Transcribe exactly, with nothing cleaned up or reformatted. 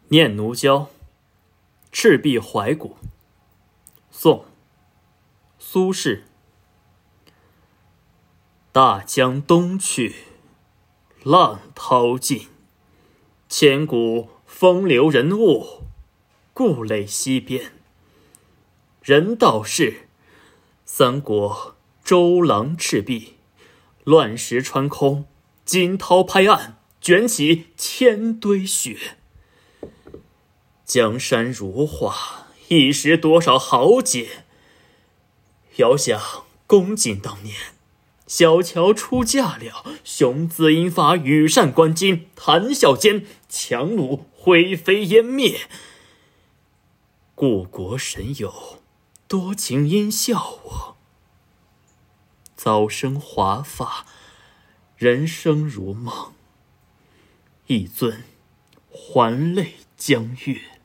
念奴娇·赤壁怀古，宋·苏轼。大江东去，浪淘尽，千古风流人物，故垒西边。人道是，三国周郎赤壁，乱石穿空，惊涛拍岸，卷起千堆雪。江山如画，一时多少豪杰。遥想公瑾当年，小乔出嫁了，雄姿英发，羽扇纶巾，谈笑间，樯橹灰飞烟灭。故国神游，多情应笑我。早生华发，人生如梦，一尊还酹江月。